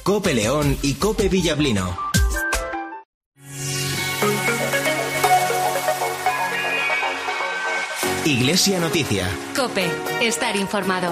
COPE León y COPE Villablino. Iglesia Noticia. COPE. Estar informado.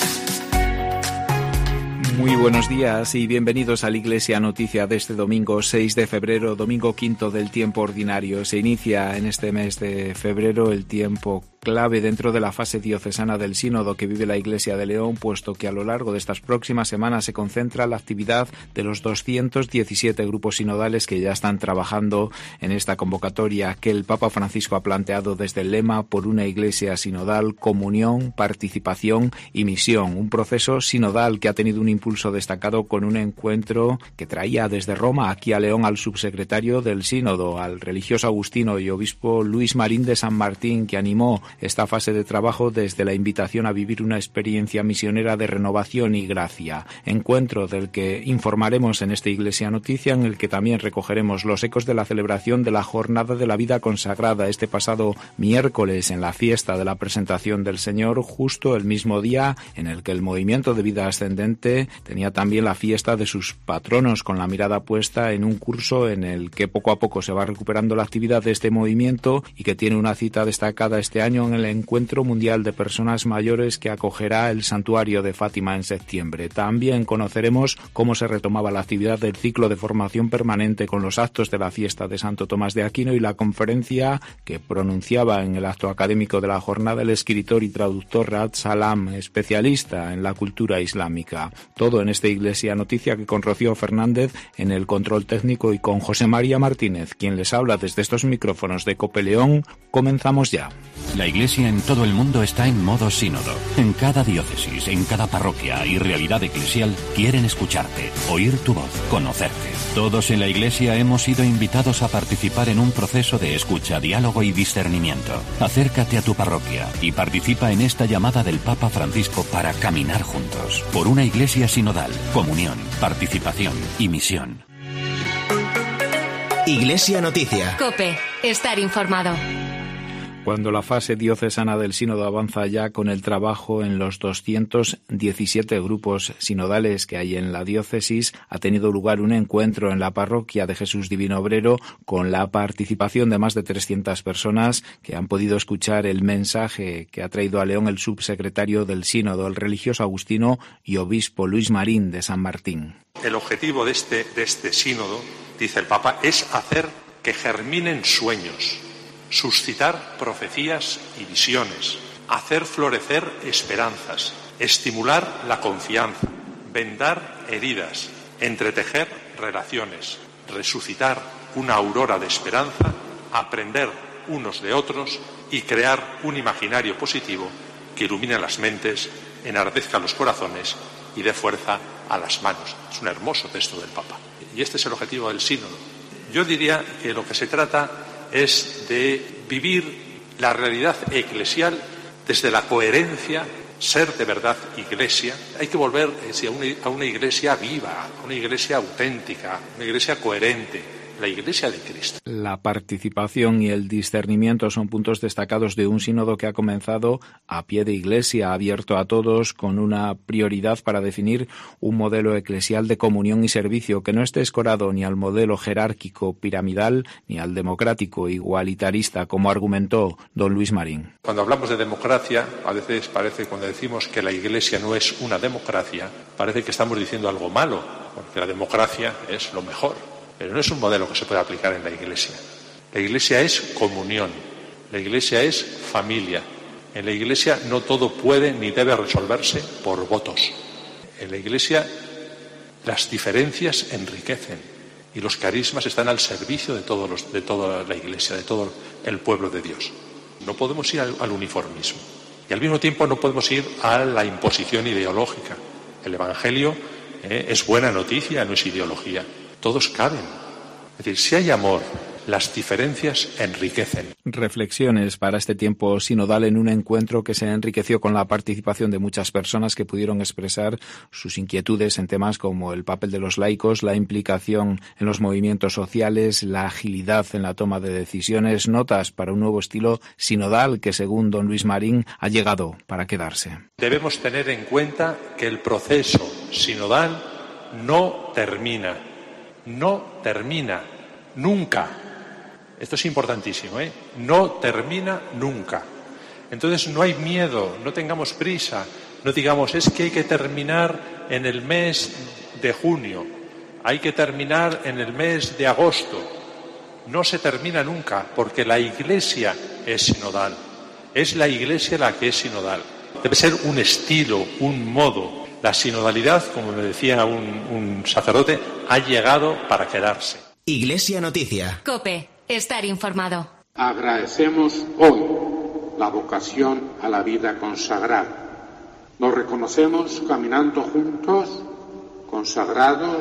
Muy buenos días y bienvenidos a la Iglesia Noticia de este domingo 6 de febrero, domingo quinto del tiempo ordinario. Se inicia en este mes de febrero el tiempo clave dentro de la fase diocesana del sínodo que vive la Iglesia de León, puesto que a lo largo de estas próximas semanas se concentra la actividad de los 217 grupos sinodales que ya están trabajando en esta convocatoria que el Papa Francisco ha planteado desde el lema por una Iglesia sinodal, comunión, participación y misión. Un proceso sinodal que ha tenido un impulso destacado con un encuentro que traía desde Roma aquí a León al subsecretario del sínodo, al religioso agustino y obispo Luis Marín de San Martín, que animó esta fase de trabajo desde la invitación a vivir una experiencia misionera de renovación y gracia. Encuentro del que informaremos en esta Iglesia Noticia, en el que también recogeremos los ecos de la celebración de la Jornada de la Vida Consagrada este pasado miércoles en la fiesta de la Presentación del Señor, justo el mismo día en el que el Movimiento de Vida Ascendente tenía también la fiesta de sus patronos, con la mirada puesta en un curso en el que poco a poco se va recuperando la actividad de este movimiento y que tiene una cita destacada este año en el Encuentro Mundial de Personas Mayores que acogerá el Santuario de Fátima en septiembre. También conoceremos cómo se retomaba la actividad del ciclo de formación permanente con los actos de la fiesta de Santo Tomás de Aquino y la conferencia que pronunciaba en el acto académico de la jornada el escritor y traductor Raad Salam, especialista en la cultura islámica. Todo en esta Iglesia Noticia que con Rocío Fernández en el control técnico y con José María Martínez, quien les habla desde estos micrófonos de COPE León. Comenzamos ya. La Iglesia en todo el mundo está en modo sínodo. En cada diócesis, en cada parroquia y realidad eclesial quieren escucharte, oír tu voz, conocerte. Todos en la Iglesia hemos sido invitados a participar en un proceso de escucha, diálogo y discernimiento. Acércate a tu parroquia y participa en esta llamada del Papa Francisco para caminar juntos por una Iglesia sinodal, comunión, participación y misión. Iglesia Noticia. COPE. Estar informado. Cuando la fase diocesana del sínodo avanza ya con el trabajo en los 217 grupos sinodales que hay en la diócesis, ha tenido lugar un encuentro en la parroquia de Jesús Divino Obrero con la participación de más de 300 personas que han podido escuchar el mensaje que ha traído a León el subsecretario del sínodo, el religioso agustino y obispo Luis Marín de San Martín. El objetivo de este sínodo, dice el Papa, es hacer que germinen sueños, suscitar profecías y visiones, hacer florecer esperanzas, estimular la confianza, vendar heridas, entretejer relaciones, resucitar una aurora de esperanza, aprender unos de otros y crear un imaginario positivo que ilumine las mentes, enardezca los corazones y dé fuerza a las manos. Es un hermoso texto del Papa. Y este es el objetivo del sínodo. Yo diría que lo que se trata es de vivir la realidad eclesial desde la coherencia, ser de verdad iglesia. Hay que volver a una iglesia viva, a una iglesia auténtica, una iglesia coherente, la Iglesia de Cristo. La participación y el discernimiento son puntos destacados de un sínodo que ha comenzado a pie de iglesia, abierto a todos, con una prioridad para definir un modelo eclesial de comunión y servicio que no esté escorado ni al modelo jerárquico piramidal ni al democrático igualitarista, como argumentó don Luis Marín. Cuando hablamos de democracia, a veces parece, cuando decimos que la Iglesia no es una democracia, parece que estamos diciendo algo malo, porque la democracia es lo mejor. Pero no es un modelo que se pueda aplicar en la Iglesia. La Iglesia es comunión, la Iglesia es familia. En la Iglesia no todo puede ni debe resolverse por votos. En la Iglesia las diferencias enriquecen y los carismas están al servicio de toda la Iglesia, de todo el pueblo de Dios. No podemos ir al uniformismo y al mismo tiempo no podemos ir a la imposición ideológica. El Evangelio es buena noticia, no es ideología. Todos caben. Es decir, si hay amor, las diferencias enriquecen. Reflexiones para este tiempo sinodal en un encuentro que se enriqueció con la participación de muchas personas que pudieron expresar sus inquietudes en temas como el papel de los laicos, la implicación en los movimientos sociales, la agilidad en la toma de decisiones, notas para un nuevo estilo sinodal que, según don Luis Marín, ha llegado para quedarse. Debemos tener en cuenta que el proceso sinodal no termina. No termina. Nunca. Esto es importantísimo, ¿eh? No termina nunca. Entonces no hay miedo, no tengamos prisa, no digamos es que hay que terminar en el mes de junio, hay que terminar en el mes de agosto. No se termina nunca, porque la Iglesia es sinodal. Es la Iglesia la que es sinodal. Debe ser un estilo, un modo. La sinodalidad, como me decía un sacerdote, ha llegado para quedarse. Iglesia Noticia. COPE. Estar informado. Agradecemos hoy la vocación a la vida consagrada. Nos reconocemos caminando juntos, consagrados,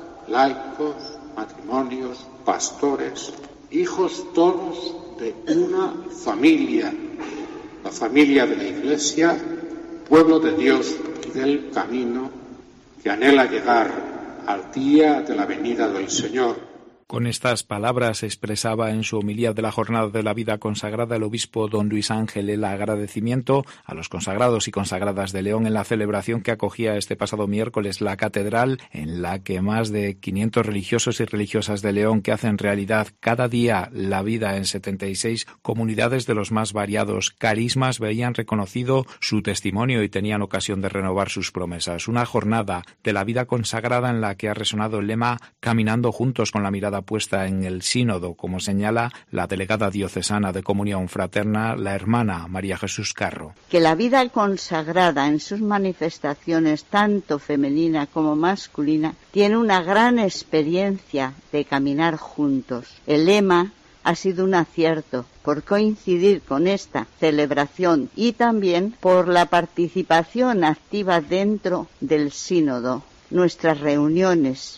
laicos, matrimonios, pastores, hijos todos de una familia, la familia de la Iglesia, pueblo de Dios y del camino que anhela llegar al día de la venida del Señor. Con estas palabras expresaba en su homilía de la Jornada de la Vida Consagrada el obispo don Luis Ángel el agradecimiento a los consagrados y consagradas de León en la celebración que acogía este pasado miércoles la catedral, en la que más de 500 religiosos y religiosas de León, que hacen realidad cada día la vida en 76 comunidades de los más variados carismas, veían reconocido su testimonio y tenían ocasión de renovar sus promesas. Una jornada de la vida consagrada en la que ha resonado el lema "Caminando juntos", con la mirada puesta en el sínodo, como señala la delegada diocesana de Comunión Fraterna, la hermana María Jesús Carro. Que la vida consagrada en sus manifestaciones, tanto femenina como masculina, tiene una gran experiencia de caminar juntos. El lema ha sido un acierto por coincidir con esta celebración y también por la participación activa dentro del sínodo. Nuestras reuniones,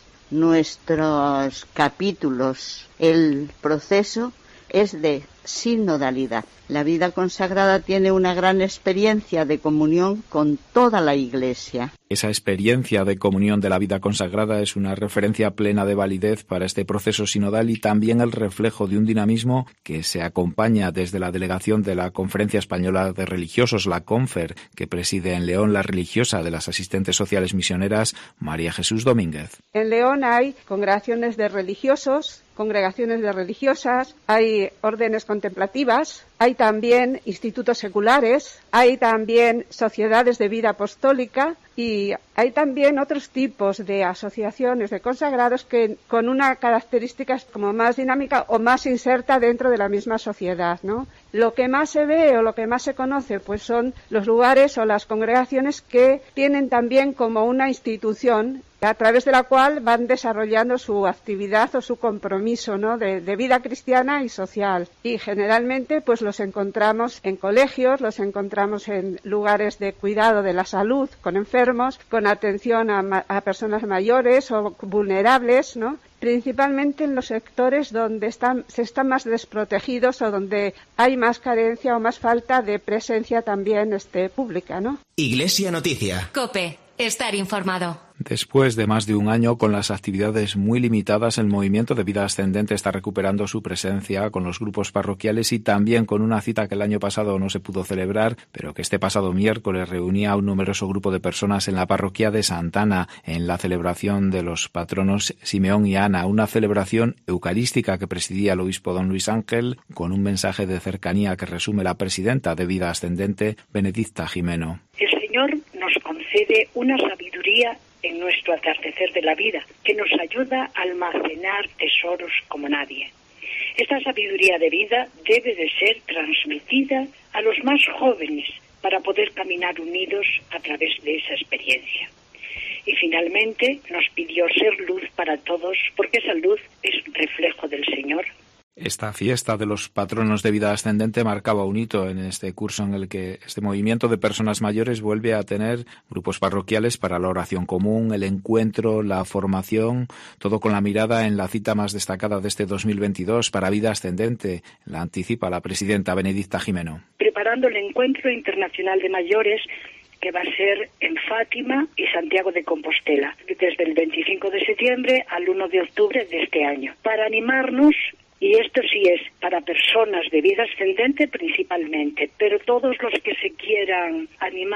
nuestros capítulos, el proceso es de sinodalidad. La vida consagrada tiene una gran experiencia de comunión con toda la Iglesia. Esa experiencia de comunión de la vida consagrada es una referencia plena de validez para este proceso sinodal y también el reflejo de un dinamismo que se acompaña desde la delegación de la Conferencia Española de Religiosos, la CONFER, que preside en León la religiosa de las asistentes sociales misioneras María Jesús Domínguez. En León hay congregaciones de religiosos, congregaciones de religiosas, hay órdenes contemplativas, hay también institutos seculares, hay también sociedades de vida apostólica y hay también otros tipos de asociaciones de consagrados que con una característica como más dinámica o más inserta dentro de la misma sociedad, ¿no? Lo que más se ve o lo que más se conoce pues son los lugares o las congregaciones que tienen también como una institución a través de la cual van desarrollando su actividad o su compromiso, ¿no?, de vida cristiana y social. Y generalmente pues los encontramos en colegios, los encontramos en lugares de cuidado de la salud, con enfermos, con atención a personas mayores o vulnerables, ¿no?, principalmente en los sectores donde se están más desprotegidos o donde hay más carencia o más falta de presencia también pública, ¿no? Iglesia Noticia. COPE. Estar informado. Después de más de un año con las actividades muy limitadas, el Movimiento de Vida Ascendente está recuperando su presencia con los grupos parroquiales y también con una cita que el año pasado no se pudo celebrar, pero que este pasado miércoles reunía a un numeroso grupo de personas en la parroquia de Santana en la celebración de los patronos Simeón y Ana, una celebración eucarística que presidía el obispo don Luis Ángel, con un mensaje de cercanía que resume la presidenta de Vida Ascendente, Benedicta Jimeno. El Señor nos concede una sabiduría en nuestro atardecer de la vida, que nos ayuda a almacenar tesoros como nadie. Esta sabiduría de vida debe de ser transmitida a los más jóvenes para poder caminar unidos a través de esa experiencia. Y finalmente nos pidió ser luz para todos, porque esa luz es reflejo del Señor. Esta fiesta de los patronos de Vida Ascendente marcaba un hito en este curso en el que este movimiento de personas mayores vuelve a tener grupos parroquiales para la oración común, el encuentro, la formación, todo con la mirada en la cita más destacada de este 2022 para Vida Ascendente. La anticipa la presidenta Benedicta Jimeno. Preparando el encuentro internacional de mayores que va a ser en Fátima y Santiago de Compostela, desde el 25 de septiembre al 1 de octubre de este año, para animarnos. Y esto sí es para personas de vida ascendente principalmente, pero todos los que se quieran animar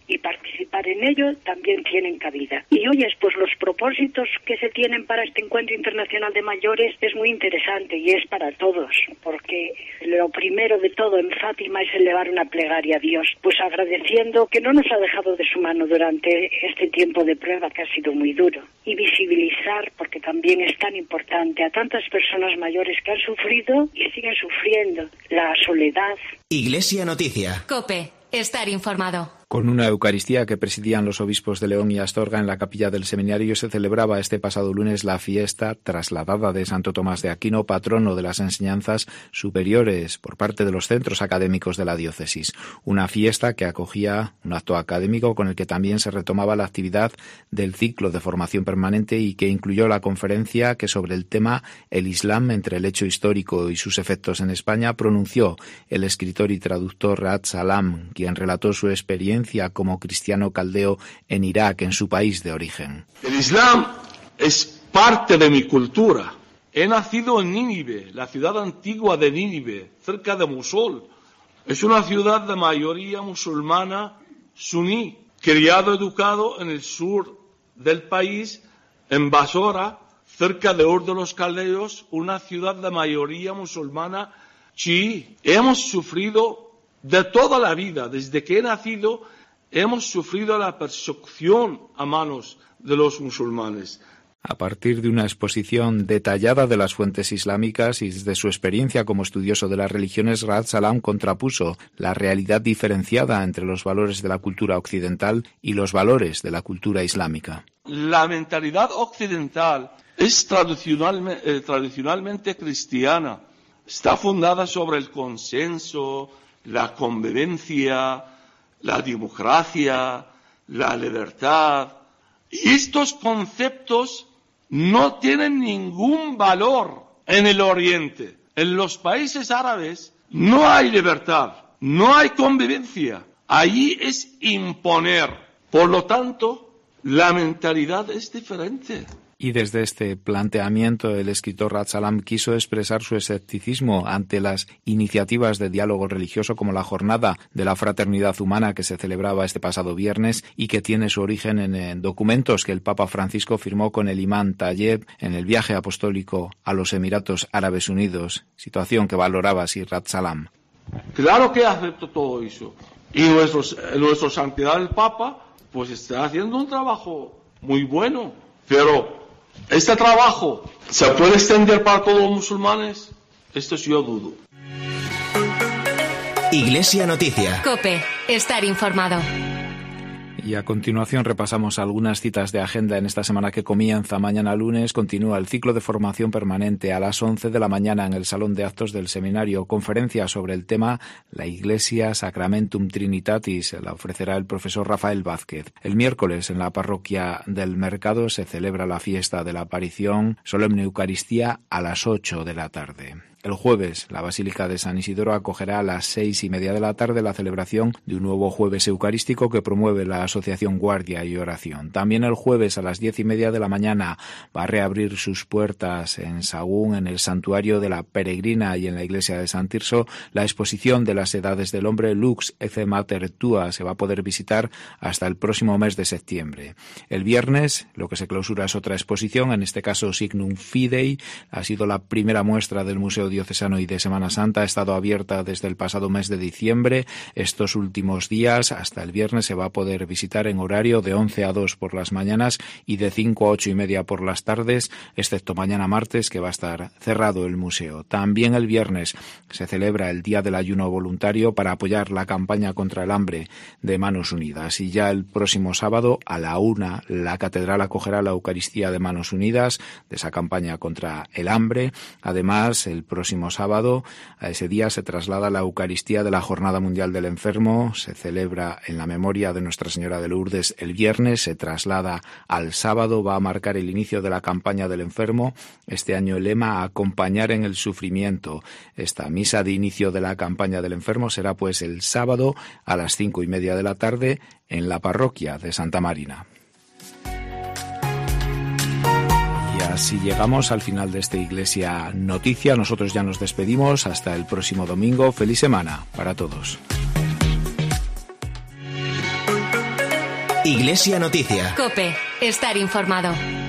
y participar en ello también tienen cabida. Y oyes, pues los propósitos que se tienen para este Encuentro Internacional de Mayores es muy interesante y es para todos, porque lo primero de todo en Fátima es elevar una plegaria a Dios, pues agradeciendo que no nos ha dejado de su mano durante este tiempo de prueba que ha sido muy duro, y visibilizar, porque también es tan importante, a tantas personas mayores que han sufrido y siguen sufriendo la soledad. Iglesia Noticia. COPE. Estar informado. Con una Eucaristía que presidían los obispos de León y Astorga en la capilla del seminario, se celebraba este pasado lunes la fiesta trasladada de Santo Tomás de Aquino, patrono de las enseñanzas superiores, por parte de los centros académicos de la diócesis. Una fiesta que acogía un acto académico con el que también se retomaba la actividad del ciclo de formación permanente y que incluyó la conferencia que sobre el tema El Islam entre el hecho histórico y sus efectos en España pronunció el escritor y traductor Raad Salam, quien relató su experiencia como cristiano caldeo en Irak, en su país de origen. El Islam es parte de mi cultura. He nacido en Nínive, la ciudad antigua de Nínive, cerca de Mosul. Es una ciudad de mayoría musulmana suní, criado, educado en el sur del país, en Basora, cerca de Ur de los Caldeos, una ciudad de mayoría musulmana chií. Hemos sufrido de toda la vida, desde que he nacido, hemos sufrido la persecución a manos de los musulmanes. A partir de una exposición detallada de las fuentes islámicas y desde su experiencia como estudioso de las religiones, Raad Salam contrapuso la realidad diferenciada entre los valores de la cultura occidental y los valores de la cultura islámica. La mentalidad occidental es tradicionalmente cristiana. Está fundada sobre el consenso, la convivencia, la democracia, la libertad. Y estos conceptos no tienen ningún valor en el Oriente. En los países árabes no hay libertad, no hay convivencia. Allí es imponer. Por lo tanto, la mentalidad es diferente. Y desde este planteamiento, el escritor Raad Salam quiso expresar su escepticismo ante las iniciativas de diálogo religioso como la Jornada de la Fraternidad Humana que se celebraba este pasado viernes y que tiene su origen en documentos que el Papa Francisco firmó con el imán Tayeb en el viaje apostólico a los Emiratos Árabes Unidos, situación que valoraba así Raad Salam. Claro que acepto todo eso. Y nuestro santidad el Papa pues está haciendo un trabajo muy bueno, pero ¿este trabajo se puede extender para todos los musulmanes? Esto sí yo dudo. Iglesia Noticia. COPE. Estar informado. Y a continuación repasamos algunas citas de agenda en esta semana que comienza mañana lunes. Continúa el ciclo de formación permanente a las 11 de la mañana en el Salón de Actos del Seminario. Conferencia sobre el tema La Iglesia Sacramentum Trinitatis. La ofrecerá el profesor Rafael Vázquez. El miércoles en la parroquia del Mercado se celebra la fiesta de la aparición, solemne Eucaristía a las 8 de la tarde. El jueves, la Basílica de San Isidoro acogerá a las 6:30 de la tarde la celebración de un nuevo jueves eucarístico que promueve la Asociación Guardia y Oración. También el jueves a las 10:30 de la mañana va a reabrir sus puertas en Sahagún, en el Santuario de la Peregrina y en la Iglesia de San Tirso, la exposición de las Edades del Hombre Lux Ecce Mater Tua. Se va a poder visitar hasta el próximo mes de septiembre. El viernes, lo que se clausura es otra exposición, en este caso Signum Fidei. Ha sido la primera muestra del Museo Diocesano y de Semana Santa. Ha estado abierta desde el pasado mes de diciembre. Estos últimos días, hasta el viernes, se va a poder visitar en horario de 11 a 2 por las mañanas y de 5 a 8:30 por las tardes, excepto mañana martes, que va a estar cerrado el museo. También el viernes se celebra el Día del Ayuno Voluntario para apoyar la campaña contra el hambre de Manos Unidas. Y ya el próximo sábado, a la 1, la Catedral acogerá la Eucaristía de Manos Unidas, de esa campaña contra el hambre. Además, el próximo sábado, a ese día, se traslada la Eucaristía de la Jornada Mundial del Enfermo. Se celebra en la memoria de Nuestra Señora de Lourdes el viernes, se traslada al sábado, va a marcar el inicio de la campaña del enfermo. Este año el lema, acompañar en el sufrimiento. Esta misa de inicio de la campaña del enfermo será pues el sábado a las 5:30 de la tarde en la parroquia de Santa Marina. Así llegamos al final de esta Iglesia Noticia. Nosotros ya nos despedimos. Hasta el próximo domingo. Feliz semana para todos. Iglesia Noticia. COPE. Estar informado.